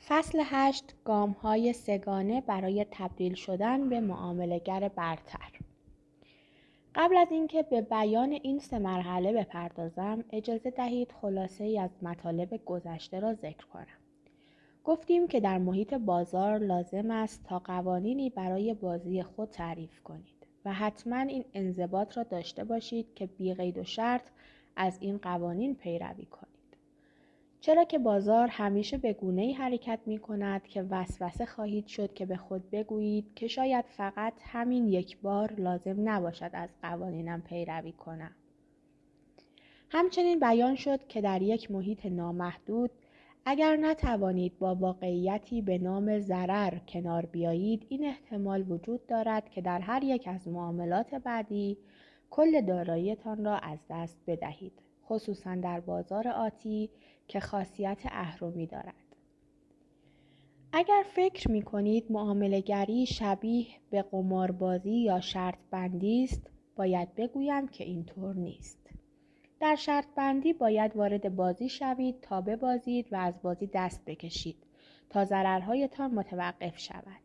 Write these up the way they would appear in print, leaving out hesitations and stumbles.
فصل 8 گام‌های سه‌گانه برای تبدیل شدن به معامله‌گر برتر. قبل از اینکه به بیان این 3 مرحله بپردازم، اجازه دهید خلاصه‌ای از مطالب گذشته را ذکر کنم. گفتیم که در محیط بازار لازم است تا قوانینی برای بازی خود تعریف کنید و حتما این انضباط را داشته باشید که بی قید و شرط از این قوانین پیروی کنید. چرا که بازار همیشه به گونه‌ای حرکت می‌کند که وسوسه خواهید شد که به خود بگویید که شاید فقط همین یک بار لازم نباشد از قوانینم پیروی کنم. همچنین بیان شد که در یک محیط نامحدود اگر نتوانید با واقعیتی به نام ضرر کنار بیایید، این احتمال وجود دارد که در هر یک از معاملات بعدی کل دارایی‌تان را از دست بدهید، خصوصا در بازار آتی که خاصیت اهرمی دارد. اگر فکر می کنید معامله‌گری شبیه به قماربازی یا شرط بندی است، باید بگویم که اینطور نیست. در شرط بندی باید وارد بازی شوید تا ببازید و از بازی دست بکشید تا ضررهایتان متوقف شود.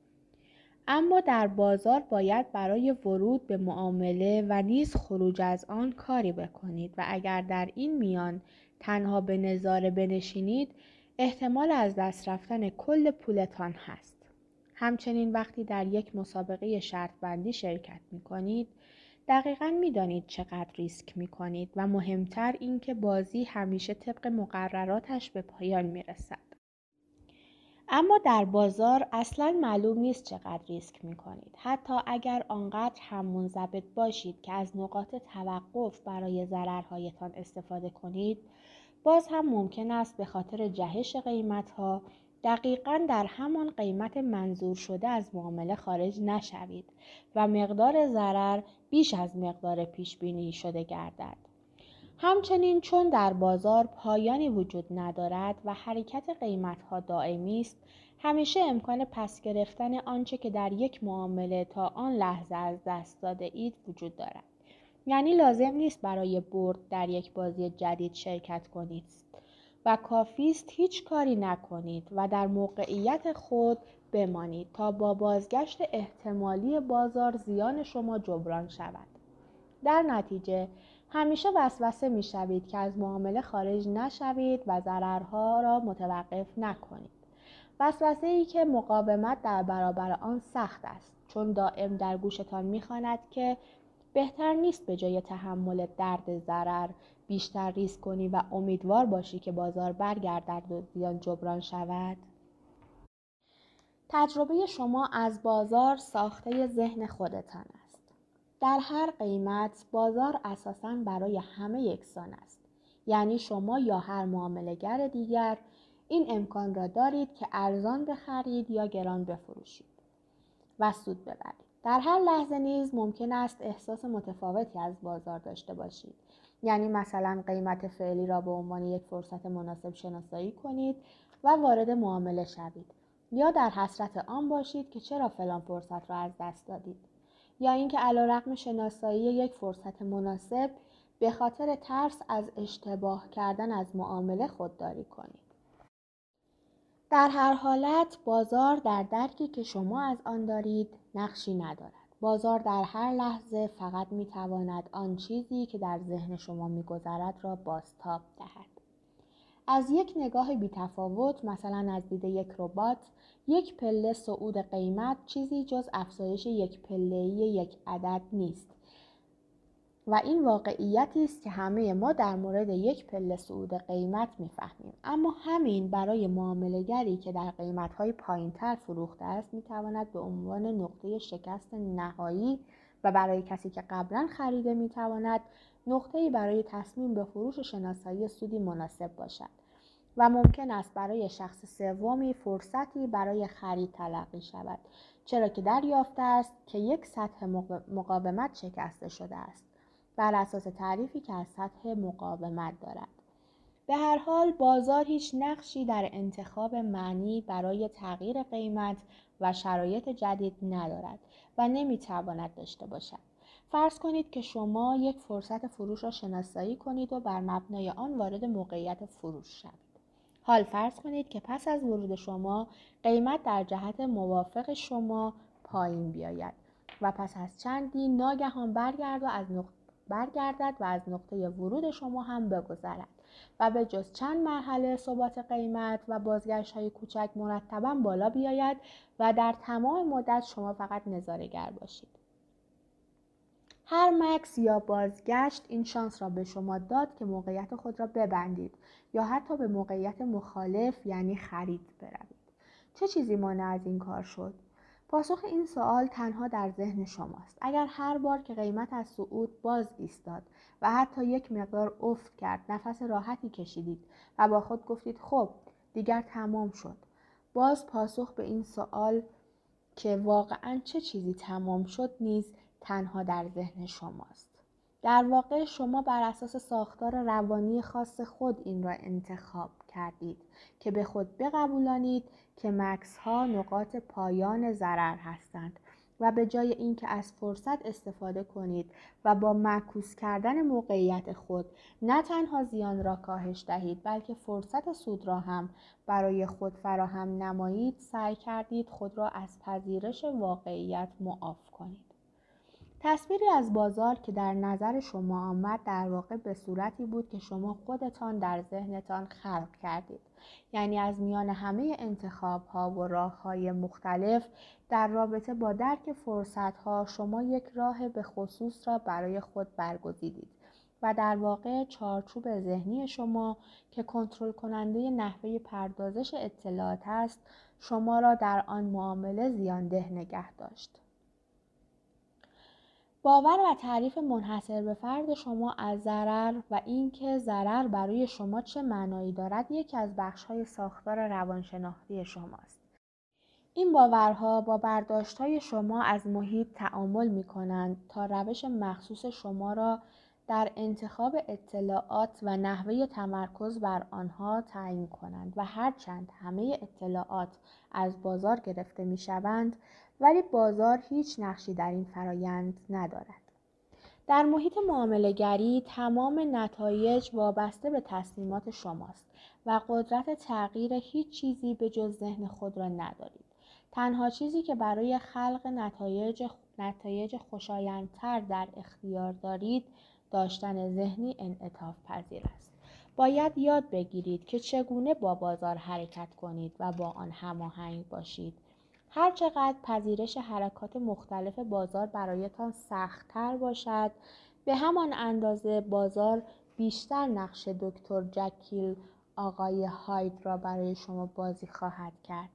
اما در بازار باید برای ورود به معامله و نیز خروج از آن کاری بکنید و اگر در این میان تنها به نظاره بنشینید، احتمال از دست رفتن کل پولتان هست. همچنین وقتی در یک مسابقه شرط بندی شرکت می کنید، دقیقاً می دانید چقدر ریسک می کنید و مهمتر این که بازی همیشه طبق مقرراتش به پایان می رسد. اما در بازار اصلاً معلوم نیست چقدر ریسک می کنید. حتی اگر آنقدر هم منضبط باشید که از نقاط توقف برای ضررهایتان استفاده کنید، باز هم ممکن است به خاطر جهش قیمت‌ها دقیقاً در همان قیمت منظور شده از معامله خارج نشوید و مقدار ضرر بیش از مقدار پیش بینی شده گردد. همچنین چون در بازار پایانی وجود ندارد و حرکت قیمت‌ها دائمی است، همیشه امکان پس گرفتن آنچه که در یک معامله تا آن لحظه از دست داده اید وجود دارد. یعنی لازم نیست برای برد در یک بازی جدید شرکت کنید و کافی است هیچ کاری نکنید و در موقعیت خود بمانید تا با بازگشت احتمالی بازار زیان شما جبران شود. در نتیجه همیشه وسوسه می شوید که از معامله خارج نشوید و ضررها را متوقف نکنید. وسوسه‌ای که مقاومت در برابر آن سخت است، چون دائم در گوشتان می خواند که بهتر نیست به جای تحمل درد ضرر بیشتر ریسک کنی و امیدوار باشی که بازار برگردد و زیان جبران شود. تجربه شما از بازار ساخته ذهن خودتان است. در هر قیمت بازار اساساً برای همه یکسان است. یعنی شما یا هر معامله‌گر دیگر این امکان را دارید که ارزان بخرید یا گران بفروشید و سود ببرید. در هر لحظه نیز ممکن است احساس متفاوتی از بازار داشته باشید. یعنی مثلا قیمت فعلی را به عنوان یک فرصت مناسب شناسایی کنید و وارد معامله شوید، یا در حسرت آن باشید که چرا فلان فرصت را از دست دادید، یا اینکه علیرغم شناسایی یک فرصت مناسب به خاطر ترس از اشتباه کردن از معامله خودداری کنید. در هر حالت بازار در درکی که شما از آن دارید نقشی ندارد. بازار در هر لحظه فقط میتواند آن چیزی که در ذهن شما میگذرد را بازتاب دهد. از یک نگاه بی‌تفاوت، مثلا از دید یک ربات، یک پله صعود قیمت چیزی جز افزایش یک پله‌ای یک عدد نیست و این واقعیتی است که همه ما در مورد یک پله صعود قیمت می‌فهمیم. اما همین برای معامله‌گری که در قیمت‌های پایین‌تر فروخته است می‌تواند به عنوان نقطه شکست نهایی و برای کسی که قبلا خریده می‌تواند نقطه‌ای برای تصمیم به فروش و شناسایی سودی مناسب باشد و ممکن است برای شخص سومی فرصتی برای خرید تلقی شود، چرا که دریافته است که یک سطح مقاومت شکسته شده است بر اساس تعریفی که از سطح مقاومت دارد. به هر حال بازار هیچ نقشی در انتخاب معنی برای تغییر قیمت و شرایط جدید ندارد و نمیتواند داشته باشد. فرض کنید که شما یک فرصت فروش را شناسایی کنید و بر مبنای آن وارد موقعیت فروش شوید. حال فرض کنید که پس از ورود شما قیمت در جهت موافق شما پایین بیاید و پس از چندی ناگهان برگردد و از نقطه ورود شما هم بگذرد و به جز چند مرحله ثبات قیمت و بازگشت‌های کوچک مرتباً بالا بیاید و در تمام مدت شما فقط نظاره‌گر باشید. هر مکث یا بازگشت این شانس را به شما داد که موقعیت خود را ببندید یا حتی به موقعیت مخالف یعنی خرید بروید. چه چیزی مانع از این کار شد؟ پاسخ این سوال تنها در ذهن شماست. اگر هر بار که قیمت از صعود باز ایستاد و حتی یک مقدار افت کرد نفس راحتی کشیدید و با خود گفتید خب دیگر تمام شد، باز پاسخ به این سوال که واقعاً چه چیزی تمام شد نیز تنها در ذهن شماست. در واقع شما بر اساس ساختار روانی خاص خود این را انتخاب کردید که به خود بقبولانید که مکث‌ها نقاط پایان ضرر هستند و به جای اینکه از فرصت استفاده کنید و با معکوس کردن موقعیت خود نه تنها زیان را کاهش دهید بلکه فرصت سود را هم برای خود فراهم نمایید، سعی کردید خود را از پذیرش واقعیت معاف کنید. تصویری از بازار که در نظر شما آمد در واقع به صورتی بود که شما خودتان در ذهنتان خلق کردید. یعنی از میان همه انتخاب‌ها و راه‌های مختلف در رابطه با درک فرصت‌ها شما یک راه به خصوص را برای خود برگزیدید و در واقع چارچوب ذهنی شما که کنترل کننده نحوه پردازش اطلاعات است شما را در آن معامله زیانده نگه داشت. باور و تعریف منحصر به فرد شما از ضرر و اینکه ضرر برای شما چه معنایی دارد یکی از بخش‌های ساختار روانشناختی شماست. این باورها با برداشت‌های شما از محیط تعامل می‌کنند تا روش مخصوص شما را در انتخاب اطلاعات و نحوه تمرکز بر آنها تعیین کنند و هرچند همه اطلاعات از بازار گرفته می‌شوند ولی بازار هیچ نقشی در این فرایند ندارد. در محیط معامله‌گری تمام نتایج وابسته به تصمیمات شماست و قدرت تغییر هیچ چیزی به جز ذهن خود را ندارید. تنها چیزی که برای خلق نتایج خوشایندتر در اختیار دارید داشتن ذهنی انعطاف پذیر است. باید یاد بگیرید که چگونه با بازار حرکت کنید و با آن هماهنگ باشید. هر چقدر پذیرش حرکات مختلف بازار برایتان سخت‌تر باشد، به همان اندازه بازار بیشتر نقش دکتر جکیل آقای هاید را برای شما بازی خواهد کرد.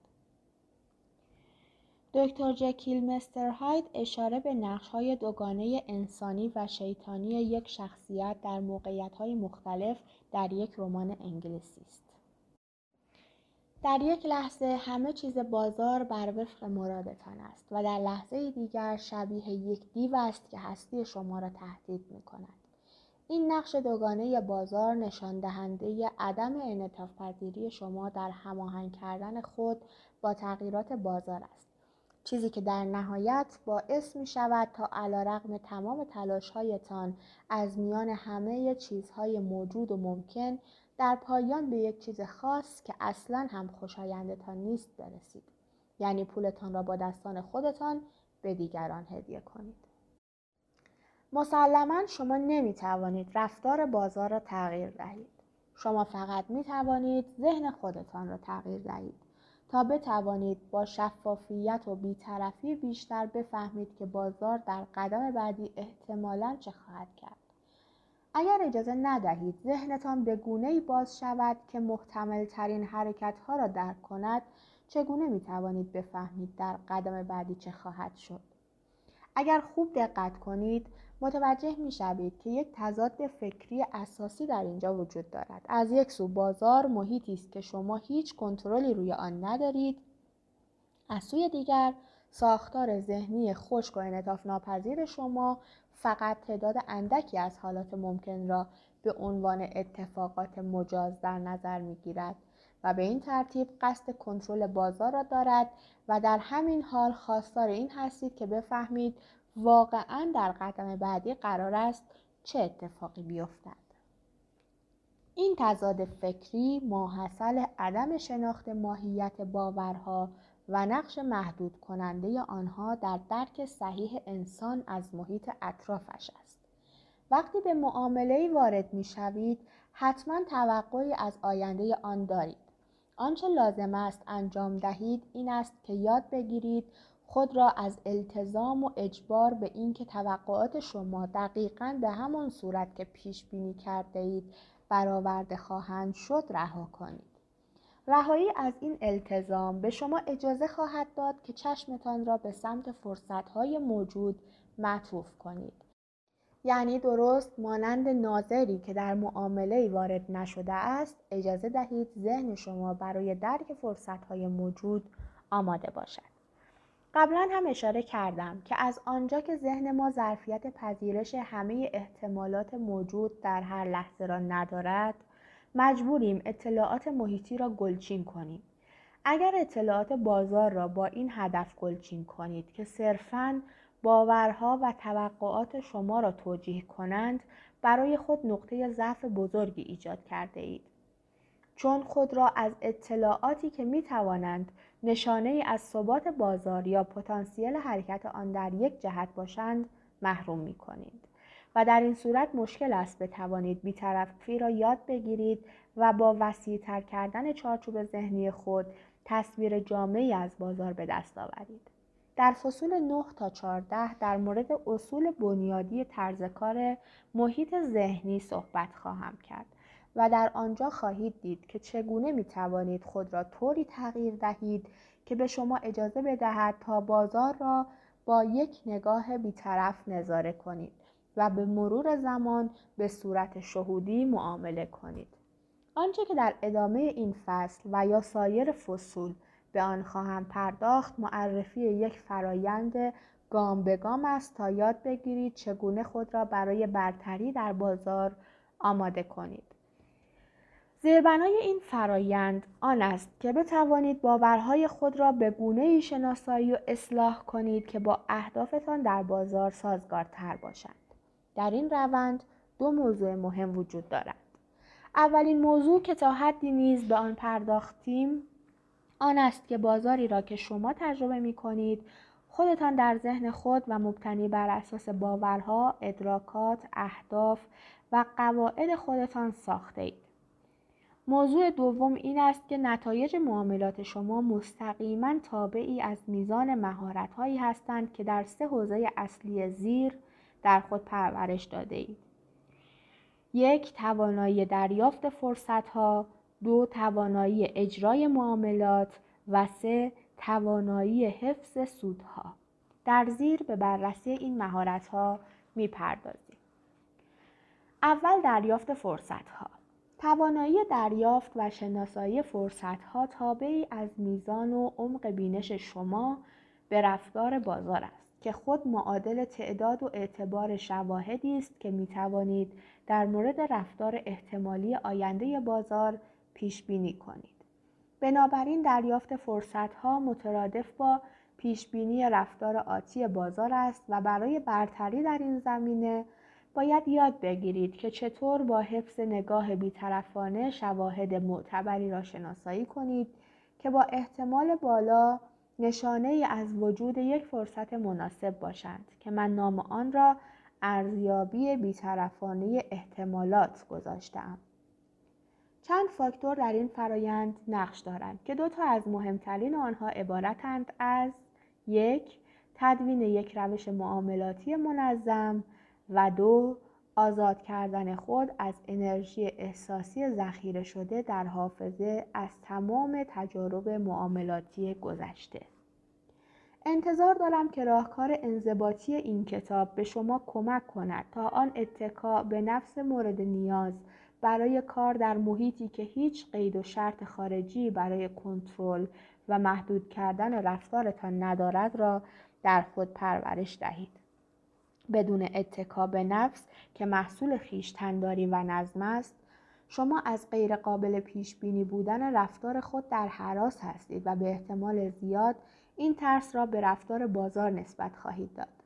دکتر جکیل مستر هاید اشاره به نقش‌های دوگانه انسانی و شیطانی یک شخصیت در موقعیت‌های مختلف در یک رمان انگلیسی است. در یک لحظه همه چیز بازار بر وفق مرادتان است و در لحظه دیگر شبیه یک دیو است که هستی شما را تهدید می‌کند. این نقش دوگانه بازار نشان دهنده عدم انعطاف‌پذیری شما در هماهنگ کردن خود با تغییرات بازار است. چیزی که در نهایت باعث می شود تا علیرغم تمام تلاش‌هایتان از میان همه چیزهای موجود و ممکن در پایان به یک چیز خاص که اصلاً هم خوشایندتان نیست برسید. یعنی پولتان را با دستان خودتان به دیگران هدیه کنید. مسلماً شما نمی توانید رفتار بازار را تغییر دهید. شما فقط می توانید ذهن خودتان را تغییر دهید تا بتوانید با شفافیت و بی‌طرفی بیشتر بفهمید که بازار در قدم بعدی احتمالاً چه خواهد کرد. اگر اجازه ندهید ذهنتان به گونه‌ای باز شود که محتمل ترین حرکت‌ها را درک کند، چگونه می توانید بفهمید در قدم بعدی چه خواهد شد؟ اگر خوب دقت کنید، متوجه می شوید که یک تضاد فکری اساسی در اینجا وجود دارد. از یک سو بازار محیطی است که شما هیچ کنترلی روی آن ندارید. از سوی دیگر ساختار ذهنی خشک و انعطاف ناپذیر شما فقط تعداد اندکی از حالات ممکن را به عنوان اتفاقات مجاز در نظر می‌گیرد و به این ترتیب قصد کنترل بازار را دارد و در همین حال خواستار این هستید که بفهمید واقعاً در قدم بعدی قرار است چه اتفاقی بیفتد. این تضاد فکری ماحصل عدم شناخت ماهیت باورها و نقش محدود کننده آنها در درک صحیح انسان از محیط اطرافش است. وقتی به معامله‌ای وارد می‌شوید، حتما توقعی از آینده آن دارید. آنچه لازم است انجام دهید این است که یاد بگیرید خود را از التزام و اجبار به اینکه توقعات شما دقیقاً به همان صورت که پیش بینی کرده اید برآورده خواهند شد رها کنید. رهایی از این التزام به شما اجازه خواهد داد که چشمتان را به سمت فرصت‌های موجود معطوف کنید. یعنی درست مانند ناظری که در معامله‌ای وارد نشده است، اجازه دهید ذهن شما برای درک فرصت‌های موجود آماده باشد. قبلا هم اشاره کردم که از آنجا که ذهن ما ظرفیت پذیرش همه احتمالات موجود در هر لحظه را ندارد، مجبوریم اطلاعات محیطی را گلچین کنیم. اگر اطلاعات بازار را با این هدف گلچین کنید که صرفاً باورها و توقعات شما را توجیه کنند، برای خود نقطه ضعف بزرگی ایجاد کرده اید. چون خود را از اطلاعاتی که می توانند نشانه‌ای از ثبات بازار یا پتانسیل حرکت آن در یک جهت باشند محروم می کنید و در این صورت مشکل است بتوانید بی‌طرفی را یاد بگیرید و با وسیع‌تر کردن چارچوب ذهنی خود تصویر جامعی از بازار به دست آورید. در فصول 9 تا 14 در مورد اصول بنیادی طرز کار محیط ذهنی صحبت خواهم کرد و در آنجا خواهید دید که چگونه می توانید خود را طوری تغییر دهید که به شما اجازه بدهد تا بازار را با یک نگاه بی‌طرف نظاره کنید و به مرور زمان به صورت شهودی معامله کنید. آنچه که در ادامه این فصل و یا سایر فصول به آن خواهم پرداخت معرفی یک فرایند گام به گام است تا یاد بگیرید چگونه خود را برای برتری در بازار آماده کنید. زیربنای این فرایند آن است که بتوانید باورهای خود را به گونه‌ای شناسایی و اصلاح کنید که با اهدافتان در بازار سازگارتر باشند. در این روند دو موضوع مهم وجود دارد. اولین موضوع که تا حدی نیز به آن پرداختیم آن است که بازاری را که شما تجربه می کنید خودتان در ذهن خود و مبتنی بر اساس باورها، ادراکات، اهداف و قواعد خودتان ساخته اید. موضوع دوم این است که نتایج معاملات شما مستقیما تابعی از میزان مهارت‌هایی هستند که در 3 حوزه اصلی زیر در خود پرورش داده اید. 1. توانایی دریافت فرصت‌ها، 2. توانایی اجرای معاملات و 3. توانایی حفظ سودها. در زیر به بررسی این مهارت‌ها می‌پردازیم. اول دریافت فرصت‌ها. توانایی دریافت و شناسایی فرصت‌ها تابعی از میزان و عمق بینش شما به رفتار بازار است که خود معادل تعداد و اعتبار شواهدی است که می‌توانید در مورد رفتار احتمالی آینده بازار پیش بینی کنید. بنابراین دریافت فرصت‌ها مترادف با پیش بینی رفتار آتی بازار است و برای برتری در این زمینه باید یاد بگیرید که چطور با حفظ نگاه بی‌طرفانه شواهد معتبری را شناسایی کنید که با احتمال بالا نشانه‌ای از وجود یک فرصت مناسب باشند که من نام آن را ارزیابی بی‌طرفانه احتمالات گذاشته‌ام. چند فاکتور در این فرایند نقش دارند که 2 تا از مهمترین آنها عبارتند از 1. تدوین یک روش معاملاتی منظم و 2. آزاد کردن خود از انرژی احساسی ذخیره شده در حافظه از تمام تجارب معاملاتی گذشته. انتظار دارم که راهکار انضباطی این کتاب به شما کمک کند تا آن اتکا به نفس مورد نیاز برای کار در محیطی که هیچ قید و شرط خارجی برای کنترل و محدود کردن رفتارتان ندارد را در خود پرورش دهید. بدون اتکا به نفس که محصول خویشتن‌داری و نظم است، شما از غیر قابل پیش بینی بودن رفتار خود در هراس هستید و به احتمال زیاد این ترس را به رفتار بازار نسبت خواهید داد.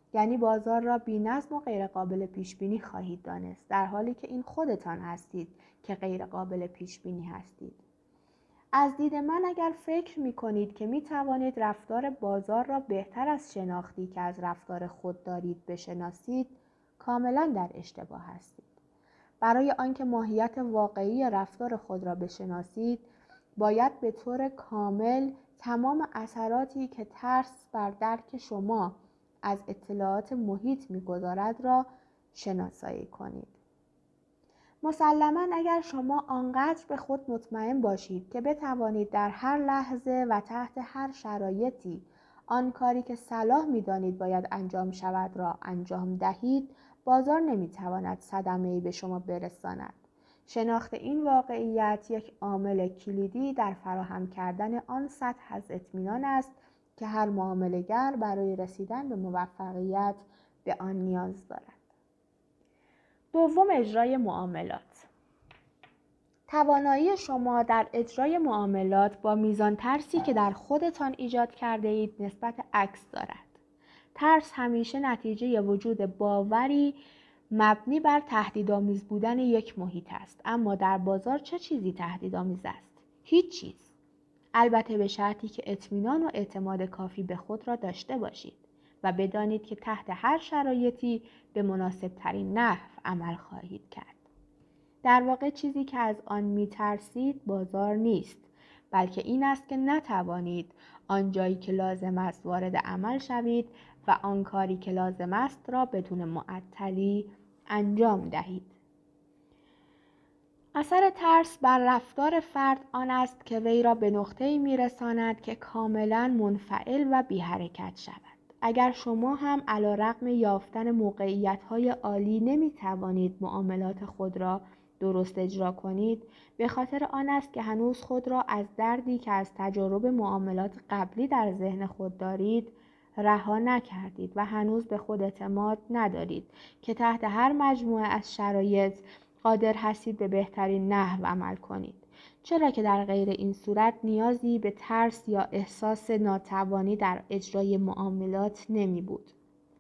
یعنی بازار را بی‌نظم و غیر قابل پیش بینی خواهید دانست، در حالی که این خودتان هستید که غیر قابل پیش بینی هستید. از دید من اگر فکر می کنید که می توانید رفتار بازار را بهتر از شناختی که از رفتار خود دارید بشناسید، کاملا در اشتباه هستید. برای آنکه ماهیت واقعی رفتار خود را بشناسید، باید به طور کامل تمام اثراتی که ترس بر درک شما از اطلاعات محیط می‌گذارد را شناسایی کنید. مسلماً اگر شما آنقدر به خود مطمئن باشید که بتوانید در هر لحظه و تحت هر شرایطی آن کاری که صلاح می‌دانید باید انجام شود را انجام دهید، بازار نمی‌تواند صدمه‌ای به شما برساند. شناخت این واقعیت یک عامل کلیدی در فراهم کردن آن سطح از اطمینان است که هر معامله‌گر برای رسیدن به موفقیت به آن نیاز دارد. دوم، اجرای معاملات. توانایی شما در اجرای معاملات با میزان ترسی که در خودتان ایجاد کرده اید نسبت عکس دارد. ترس همیشه نتیجه وجود باوری مبنی بر تهدیدآمیز بودن یک محیط است. اما در بازار چه چیزی تهدیدآمیز است؟ هیچ چیز. البته به شرطی که اطمینان و اعتماد کافی به خود را داشته باشید و بدانید که تحت هر شرایطی به مناسب ترین نحو عمل خواهید کرد. در واقع چیزی که از آن می‌ترسید بازار نیست، بلکه این است که نتوانید آن جایی که لازم است وارد عمل شوید و آن کاری که لازم است را بدون معطلی انجام دهید. اثر ترس بر رفتار فرد آن است که وی را به نقطه‌ای می‌رساند که کاملاً منفعل و بی حرکت شود. اگر شما هم علی‌رغم یافتن موقعیت‌های عالی نمی‌توانید معاملات خود را درست اجرا کنید، به خاطر آن است که هنوز خود را از دردی که از تجارب معاملات قبلی در ذهن خود دارید رها نکردید و هنوز به خود اعتماد ندارید که تحت هر مجموعه از شرایط قادر هستید به بهترین نحو عمل کنید، چرا که در غیر این صورت نیازی به ترس یا احساس ناتوانی در اجرای معاملات نمی بود.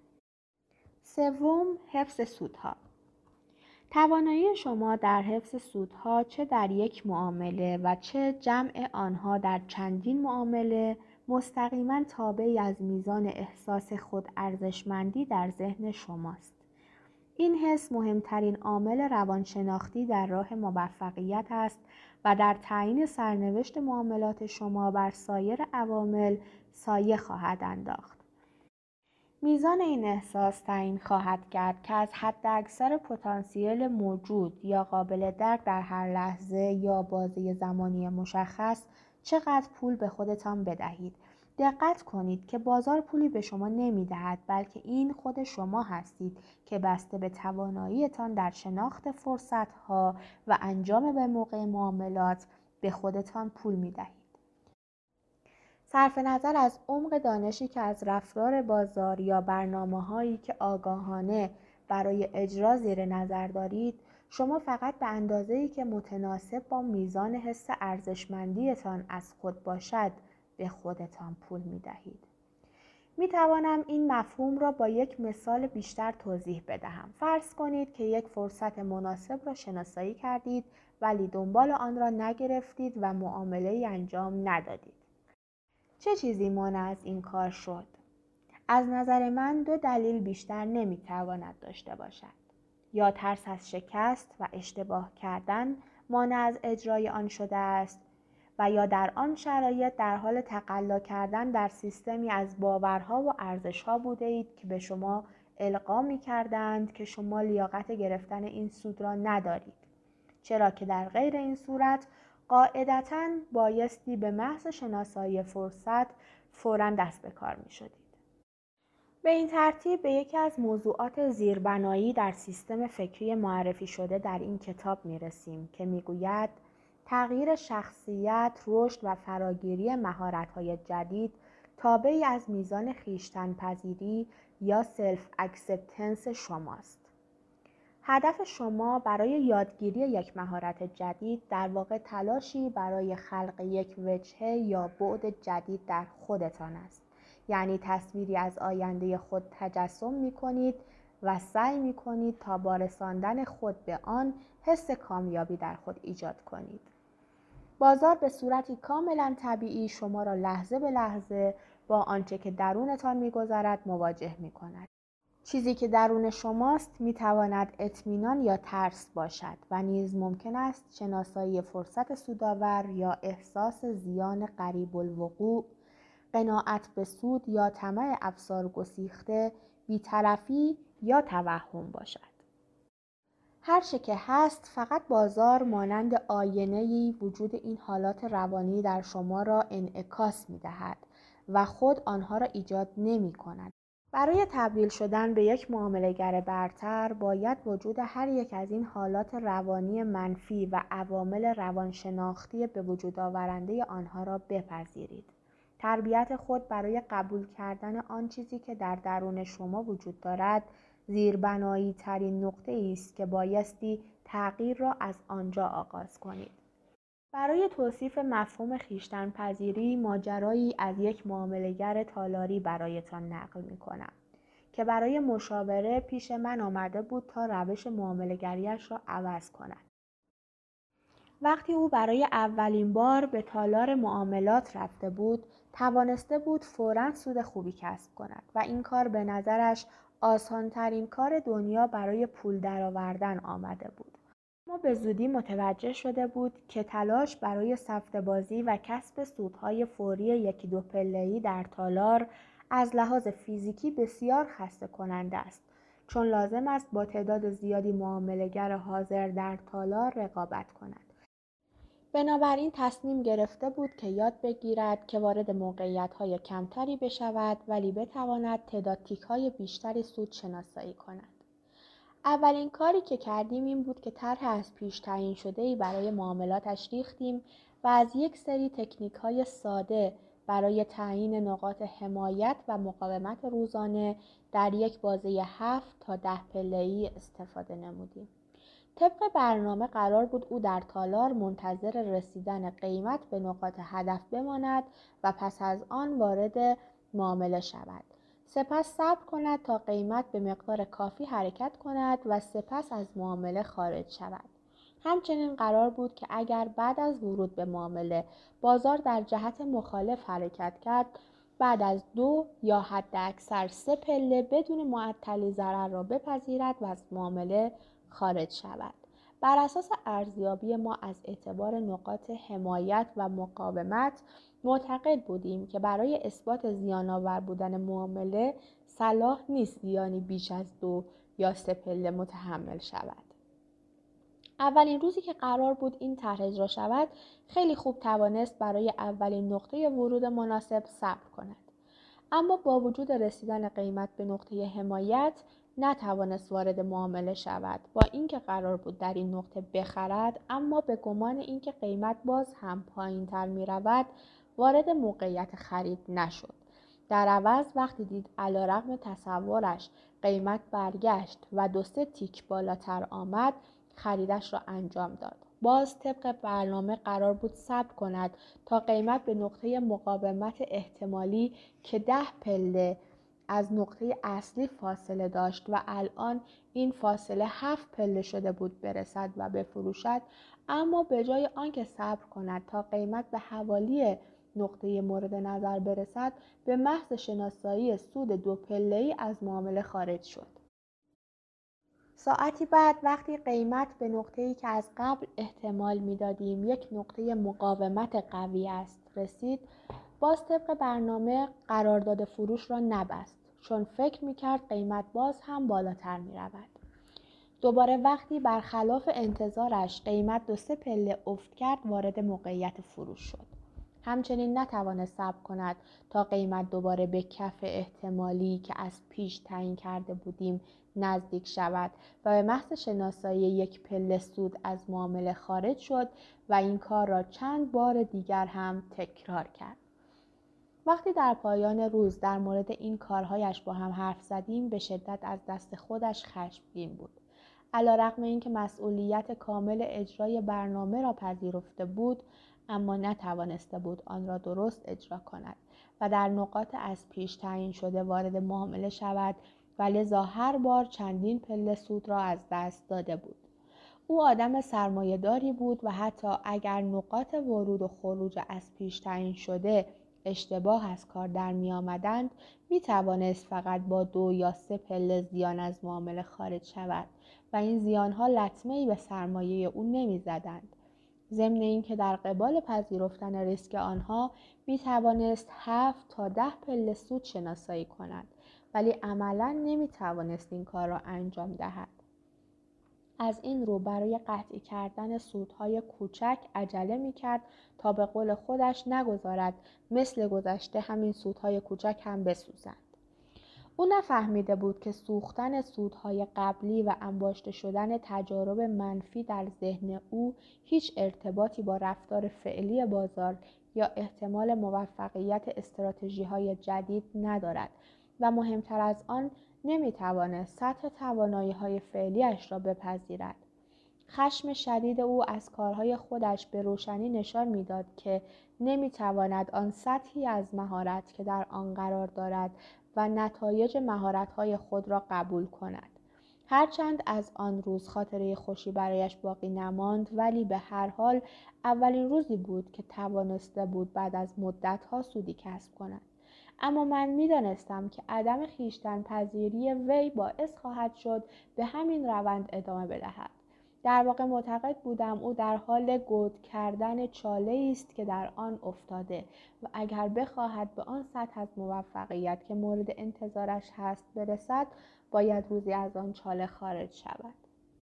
سوم، حفظ سودها. توانایی شما در حفظ سودها چه در یک معامله و چه جمع آنها در چندین معامله مستقیما تابعی از میزان احساس خود ارزشمندی در ذهن شماست. این حس مهمترین عامل روانشناختی در راه موفقیت است و در تعیین سرنوشت معاملات شما بر سایر عوامل سایه خواهد انداخت. میزان این احساس تعیین خواهد کرد که از حداکثر پتانسیل موجود یا قابل درک در هر لحظه یا بازه زمانی مشخص چقدر پول به خودتان بدهید. دقت کنید که بازار پولی به شما نمی‌دهد، بلکه این خود شما هستید که بسته به توانایی‌تان در شناخت فرصت‌ها و انجام به موقع معاملات به خودتان پول می‌دهید. صرف نظر از عمق دانشی که از رفتار بازار یا برنامه‌هایی که آگاهانه برای اجرا زیر نظر دارید، شما فقط به اندازه‌ای که متناسب با میزان حس ارزشمندی‌تان از خود باشد به خودتان پول می‌دهید. می‌توانم این مفهوم را با یک مثال بیشتر توضیح بدهم. فرض کنید که یک فرصت مناسب را شناسایی کردید ولی دنبال آن را نگرفتید و معامله‌ای انجام ندادید. چه چیزی مانع از این کار شد؟ از نظر من دو دلیل بیشتر نمی‌تواند داشته باشد. یا ترس از شکست و اشتباه کردن مانع از اجرای آن شده است و یا در آن شرایط در حال تقلا کردن در سیستمی از باورها و ارزش‌ها بوده اید که به شما القا می‌کردند که شما لیاقت گرفتن این سود را ندارید، چرا که در غیر این صورت قاعدتاً بایستی به محض شناسایی فرصت فوراً دست به کار می‌شدید. به این ترتیب به یکی از موضوعات زیربنایی در سیستم فکری معرفی شده در این کتاب می‌رسیم که می‌گوید تغییر شخصیت، رشد و فراگیری مهارت‌های جدید تابعی از میزان خویشتن‌پذیری یا سلف اکسپتنس شماست. هدف شما برای یادگیری یک مهارت جدید در واقع تلاشی برای خلق یک وجهه یا بعد جدید در خودتان است. یعنی تصویری از آینده خود تجسم می‌کنید و سعی می‌کنید تا با رساندن خود به آن حس کامیابی در خود ایجاد کنید. بازار به صورتی کاملا طبیعی شما را لحظه به لحظه با آنچه که درونتان می‌گذرد مواجه می‌کند. چیزی که درون شماست می‌تواند اطمینان یا ترس باشد و نیز ممکن است شناسایی فرصت سودآور یا احساس زیان قریب الوقوع، قناعت به سود یا طمع افسار گسیخته، بی‌طرفی یا توهم باشد. هر چه که هست، فقط بازار مانند آینه‌ای وجود این حالات روانی در شما را انعکاس می‌دهد و خود آنها را ایجاد نمی‌کند. برای تبدیل شدن به یک معامله‌گر برتر، باید وجود هر یک از این حالات روانی منفی و عوامل روانشناختی به وجود آورنده آنها را بپذیرید. تربیت خود برای قبول کردن آن چیزی که در درون شما وجود دارد، زیربنایی ترین نقطه است که بایستی تغییر را از آنجا آغاز کنید. برای توصیف مفهوم خویشتن‌پذیری، ماجرایی از یک معامله‌گر تالاری برایتان نقل می‌کنم که برای مشاوره پیش من آمده بود تا روش معامله‌گری‌اش را عوض کند. وقتی او برای اولین بار به تالار معاملات رفته بود، توانسته بود فوراً سود خوبی کسب کند و این کار به نظرش آسان‌ترین کار دنیا برای پول درآوردن آمده بود. اما به زودی متوجه شده بود که تلاش برای سفته‌بازی و کسب سودهای فوری یکی دو پله‌ای در تالار از لحاظ فیزیکی بسیار خسته کننده است، چون لازم است با تعداد زیادی معامله‌گر حاضر در تالار رقابت کند. بنابراین تصمیم گرفته بود که یاد بگیرد که وارد موقعیت‌های کمتری بشود ولی بتواند تعداد تیک‌های بیشتری سود شناسایی کند. اولین کاری که کردیم این بود که طرح از پیش تعیین شده‌ای برای معاملاتش ریختیم و از یک سری تکنیک‌های ساده برای تعیین نقاط حمایت و مقاومت روزانه در یک بازه 7 تا 10 پله‌ای استفاده نمودیم. طبق برنامه قرار بود او در تالار منتظر رسیدن قیمت به نقاط هدف بماند و پس از آن وارد معامله شود. سپس صبر کند تا قیمت به مقدار کافی حرکت کند و سپس از معامله خارج شود. همچنین قرار بود که اگر بعد از ورود به معامله بازار در جهت مخالف حرکت کرد، بعد از 2 یا حداکثر 3 پله بدون معطلی ضرر را بپذیرد و از معامله خارج شود. بر اساس ارزیابی ما از اعتبار نقاط حمایت و مقاومت معتقد بودیم که برای اثبات زیان‌آور بودن معامله صلاح نیست زیانی بیش از 2 یا 3 پله متحمل شود. اولین روزی که قرار بود این طرح اجرا شود، خیلی خوب توانست برای اولین نقطه ورود مناسب صبر کند. اما با وجود رسیدن قیمت به نقطه حمایت نتوانست وارد معامله شود. با اینکه قرار بود در این نقطه بخرد، اما به گمان اینکه قیمت باز هم پایین‌تر می‌رود، وارد موقعیت خرید نشد. در عوض وقتی دید علیرغم تصورش قیمت برگشت و 2-3 تیک بالاتر آمد، خریدش را انجام داد. باز طبق برنامه قرار بود صبر کند تا قیمت به نقطه مقاومت احتمالی که 10 پله از نقطه اصلی فاصله داشت و الان این فاصله 7 پله شده بود برسد و بفروشد، اما به جای آنکه صبر کند تا قیمت به حوالی نقطه مورد نظر برسد، به محض شناسایی سود 2 پله‌ای از معامله خارج شد. ساعتی بعد وقتی قیمت به نقطه‌ای که از قبل احتمال می‌دادیم یک نقطه مقاومت قوی است رسید، باز طبق برنامه قرارداد فروش را نبست، چون فکر می‌کرد قیمت باز هم بالاتر می‌رود. دوباره وقتی برخلاف انتظارش قیمت 2-3 پله افت کرد، وارد موقعیت فروش شد. همچنین نتوانست صبر کند تا قیمت دوباره به کف احتمالی که از پیش تعیین کرده بودیم نزدیک شود و به محض شناسایی یک پله سود از معامله خارج شد و این کار را چند بار دیگر هم تکرار کرد. وقتی در پایان روز در مورد این کارهایش با هم حرف زدیم، به شدت از دست خودش خشمگین بود. علیرغم اینکه مسئولیت کامل اجرای برنامه را پذیرفته بود، اما نتوانسته بود آن را درست اجرا کند و در نقاط از پیش تعیین شده وارد معامله شود و لذا هر بار چندین پله سود را از دست داده بود. او آدم سرمایه‌داری بود و حتی اگر نقاط ورود و خروج از پیش تعیین شده اشتباه از کار در می آمدند، می توانست فقط با 2 یا 3 پله زیان از معامله خارج شود و این زیانها لطمه‌ای به سرمایه او نمی زدند. ضمن اینکه در قبال پذیرفتن ریسک آنها می توانست 7 تا 10 پله سود شناسایی کند، ولی عملاً نمی توانست این کار را انجام دهد. از این رو برای قطعی کردن سودهای کوچک عجله می‌کرد تا به قول خودش نگذارد مثل گذشته همین سودهای کوچک هم بسوزند. او نفهمیده بود که سوختن سودهای قبلی و انباشته شدن تجارب منفی در ذهن او هیچ ارتباطی با رفتار فعلی بازار یا احتمال موفقیت استراتژی‌های جدید ندارد و مهمتر از آن نمی‌توانست سطح توانایی‌های فعلی‌اش را بپذیرد. خشم شدید او از کارهای خودش به روشنی نشان می‌داد که نمی‌تواند آن سطحی از مهارت که در آن قرار دارد و نتایج مهارت‌های خود را قبول کند. هرچند از آن روز خاطره خوشی برایش باقی نماند، ولی به هر حال اولین روزی بود که توانسته بود بعد از مدت‌ها سودی کسب کند. اما من می‌دانستم که عدم خویشتن پذیری وی باعث خواهد شد به همین روند ادامه بدهد. در واقع معتقد بودم او در حال گود کردن چاله‌ای است که در آن افتاده و اگر بخواهد به آن سطح از موفقیت که مورد انتظارش هست برسد، باید روزی از آن چاله خارج شود.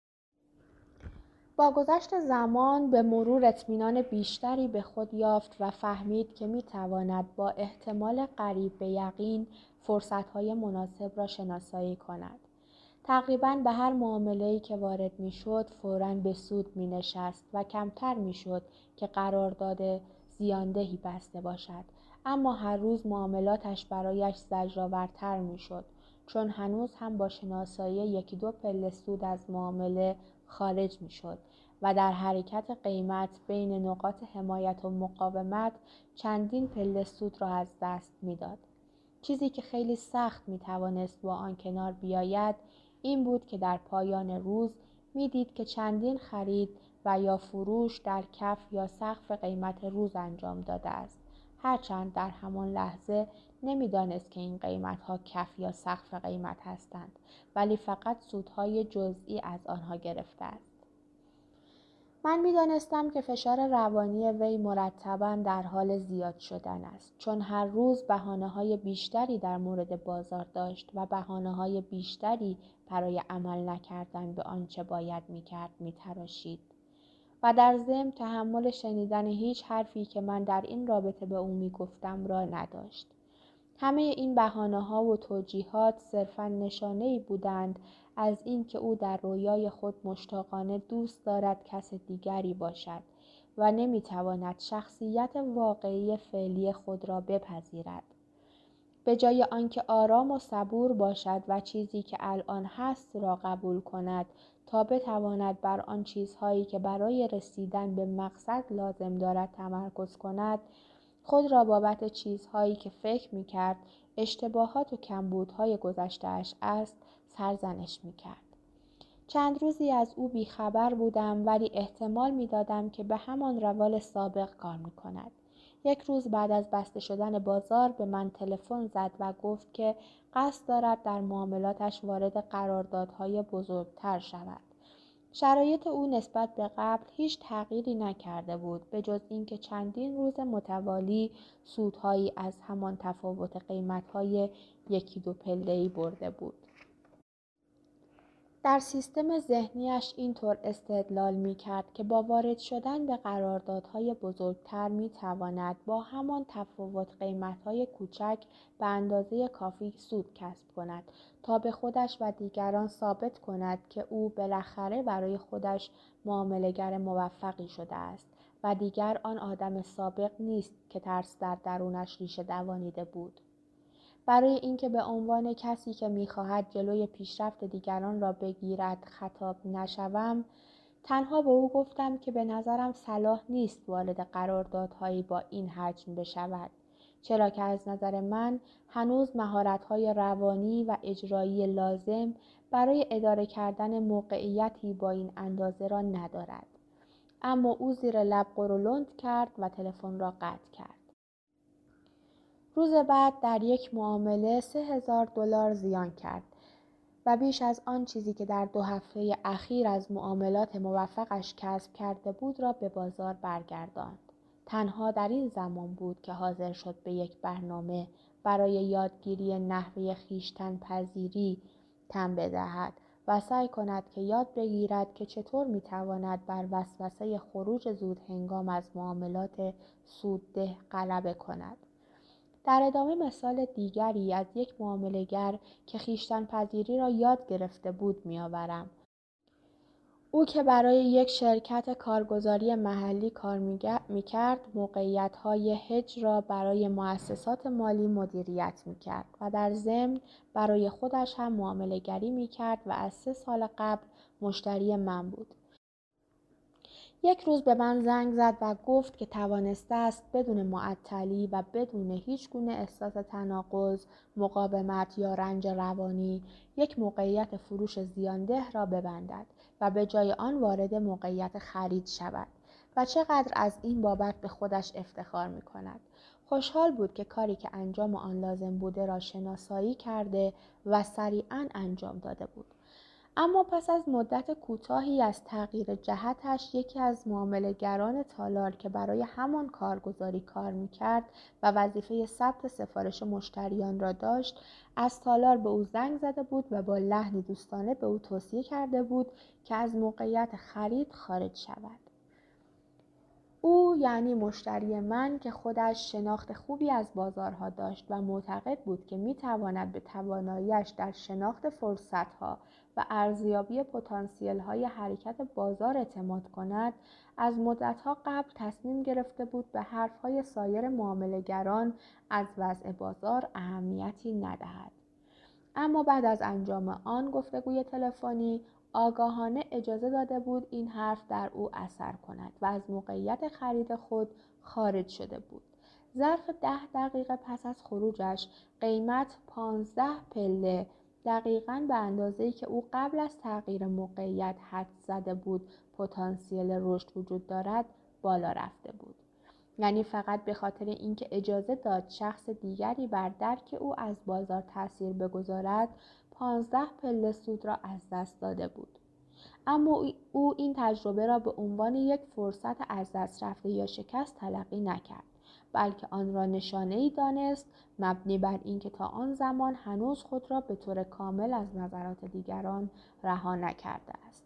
با گذشت زمان به مرور اطمینان بیشتری به خود یافت و فهمید که می‌تواند با احتمال قریب به یقین فرصت‌های مناسب را شناسایی کند. تقریباً به هر معامله‌ای که وارد می‌شد فوراً به سود می‌نشست و کمتر می‌شد که قرارداد زیاندهی بسته باشد، اما هر روز معاملاتش برایش زجرآورتر می‌شد، چون هنوز هم با شناسایی 1-2 پله سود از معامله خارج می‌شد و در حرکت قیمت بین نقاط حمایت و مقاومت چندین پله سود را از دست می‌داد. چیزی که خیلی سخت می‌توانست با آن کنار بیاید این بود که در پایان روز می‌دید که چندین خرید و یا فروش در کف یا سقف قیمت روز انجام داده است، هرچند در همان لحظه نمی‌دانست که این قیمت‌ها کف یا سقف قیمت هستند، ولی فقط سودهای جزئی از آنها گرفته است. من می‌دانستم که فشار روانی وی مرتباً در حال زیاد شدن است، چون هر روز بهانه‌های بیشتری در مورد بازار داشت و بهانه‌های بیشتری برای عمل نکردن به آنچه باید می‌کرد می‌تراشید و در ضمن تحمل شنیدن هیچ حرفی که من در این رابطه به او می‌گفتم را نداشت. همه این بهانه‌ها و توجیهات صرفاً نشانه‌ای بودند از این که او در رویای خود مشتاقانه دوست دارد کس دیگری باشد و نمی‌تواند شخصیت واقعی فعلی خود را بپذیرد. به جای آنکه آرام و صبور باشد و چیزی که الان هست را قبول کند تا بتواند بر آن چیزهایی که برای رسیدن به مقصد لازم دارد تمرکز کند، خود را بابت چیزهایی که فکر می‌کرد اشتباهات و کمبودهای گذشته‌اش است سرزنش می‌کرد. چند روزی از او بیخبر بودم، ولی احتمال می‌دادم که به همان روال سابق کار می‌کند. یک روز بعد از بسته شدن بازار به من تلفن زد و گفت که قصد دارد در معاملاتش وارد قراردادهای بزرگتر شود. شرایط او نسبت به قبل هیچ تغییری نکرده بود به جز اینکه چندین روز متوالی سودهایی از همان تفاوت قیمت‌های 1-2 پله‌ای برده بود. در سیستم ذهنیش اینطور استدلال می‌کرد که با وارد شدن به قراردادهای بزرگتر می‌تواند با همان تفاوت قیمت‌های کوچک به اندازه کافی سود کسب کند تا به خودش و دیگران ثابت کند که او بالاخره برای خودش معامله‌گر موفقی شده است و دیگر آن آدم سابق نیست که ترس در درونش ریشه دوانیده بود. برای اینکه به عنوان کسی که می‌خواهد جلوی پیشرفت دیگران را بگیرد خطاب نشوم، تنها به او گفتم که به نظرم صلاح نیست وارد قراردادهایی با این حجم بشود، چرا که از نظر من هنوز مهارت‌های روانی و اجرایی لازم برای اداره کردن موقعیتی با این اندازه را ندارد. اما او زیر لب غرولند کرد و تلفن را قطع کرد. روز بعد در یک معامله $3000 زیان کرد و بیش از آن چیزی که در 2 هفته اخیر از معاملات موفقش کسب کرده بود را به بازار برگرداند. تنها در این زمان بود که حاضر شد به یک برنامه برای یادگیری نحوه خویشتن‌پذیری تن بدهد و سعی کند که یاد بگیرد که چطور می‌تواند بر وسوسه خروج زود هنگام از معاملات سودده غلبه کند. در ادامه مثال دیگری از یک معامله‌گر که خویشتن‌پذیری را یاد گرفته بود می‌آورم. او که برای یک شرکت کارگزاری محلی کار می‌کرد، موقعیت‌های هج را برای مؤسسات مالی مدیریت می‌کرد و در ضمن برای خودش هم معامله‌گری می‌کرد و از 3 سال قبل مشتری من بود. یک روز به من زنگ زد و گفت که توانسته است بدون معطلی و بدون هیچ گونه احساس تناقض، مقاومت یا رنج روانی یک موقعیت فروش زیانده را ببندد و به جای آن وارد موقعیت خرید شود و چقدر از این بابت به خودش افتخار می کند. خوشحال بود که کاری که انجام آن لازم بوده را شناسایی کرده و سریعاً انجام داده بود. اما پس از مدت کوتاهی از تغییر جهتش، یکی از معامله‌گران تالار که برای همان کارگزاری کار می‌کرد و وظیفه ثبت سفارش مشتریان را داشت، از تالار به او زنگ زده بود و با لحنی دوستانه به او توصیه کرده بود که از موقعیت خرید خارج شود. او یعنی مشتری من که خودش شناخت خوبی از بازارها داشت و معتقد بود که می‌تواند به توانایی‌اش در شناخت فرصت‌ها و ارزیابی پتانسیل‌های حرکت بازار اعتماد کند، از مدت‌ها قبل تصمیم گرفته بود به حرف‌های سایر معامله‌گران از وضع بازار اهمیتی ندهد. اما بعد از انجام آن گفتگوی تلفنی، آگاهانه اجازه داده بود این حرف در او اثر کند و از موقعیت خرید خود خارج شده بود. ظرف 10 دقیقه پس از خروجش قیمت 15 پله، دقیقاً به اندازه‌ای که او قبل از تغییر موقعیت حدس زده بود پتانسیل رشد وجود دارد، بالا رفته بود. یعنی فقط به خاطر اینکه اجازه داد شخص دیگری بر درک او از بازار تأثیر بگذارد، 15 پله سود را از دست داده بود. اما او این تجربه را به عنوان یک فرصت از دست رفته یا شکست تلقی نکرد، بلکه آن را نشانه‌ای دانست مبنی بر اینکه تا آن زمان هنوز خود را به طور کامل از نظرات دیگران رها نکرده است.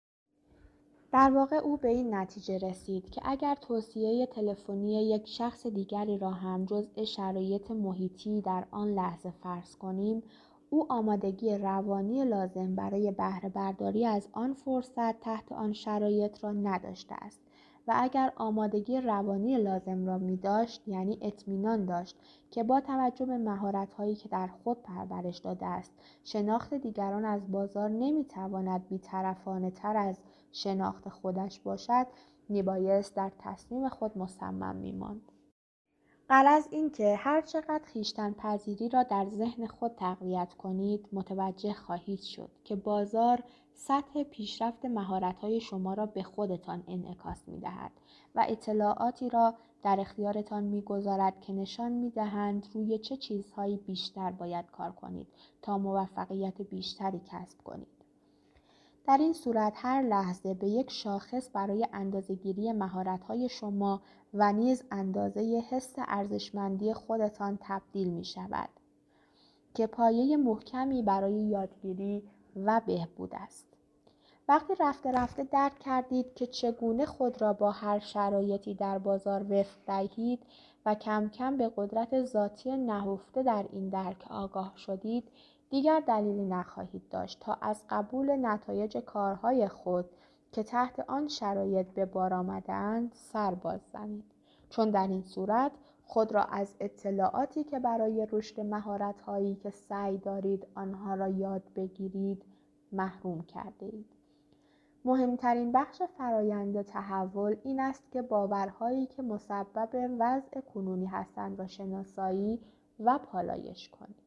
در واقع او به این نتیجه رسید که اگر توصیه تلفنی یک شخص دیگری را هم جزء شرایط محیطی در آن لحظه فرض کنیم، او آمادگی روانی لازم برای بهره برداری از آن فرصت تحت آن شرایط را نداشته است و اگر آمادگی روانی لازم را می داشت، یعنی اطمینان داشت که با توجه به مهارت‌هایی که در خود پرورش داده است، شناخت دیگران از بازار نمی‌تواند بی‌طرفانه تر از شناخت خودش باشد، میبایست در تصمیم خود مصمم می‌ماند. غرض این که هر چقدر خویشتن‌پذیری را در ذهن خود تقویت کنید، متوجه خواهید شد که بازار سطح پیشرفت مهارت‌های شما را به خودتان انعکاس می‌دهد و اطلاعاتی را در اختیارتان می‌گذارد که نشان می‌دهند روی چه چیزهایی بیشتر باید کار کنید تا موفقیت بیشتری کسب کنید. در این صورت هر لحظه به یک شاخص برای اندازه‌گیری مهارت‌های شما و نیز اندازه حس ارزشمندی خودتان تبدیل می‌شود که پایه محکمی برای یادگیری و بهبود است. وقتی رفته رفته درک کردید که چگونه خود را با هر شرایطی در بازار وفق دهید و کم کم به قدرت ذاتی نهفته در این درک آگاه شدید، دیگر دلیلی نخواهید داشت تا از قبول نتایج کارهای خود که تحت آن شرایط به بار آمده‌اند سر باز زنید، چون در این صورت خود را از اطلاعاتی که برای رشد مهارت‌هایی که سعی دارید آنها را یاد بگیرید محروم کرده اید. مهمترین بخش فرایند تحول این است که باورهایی که مسبب وضع کنونی هستند را شناسایی و پالایش کنیم.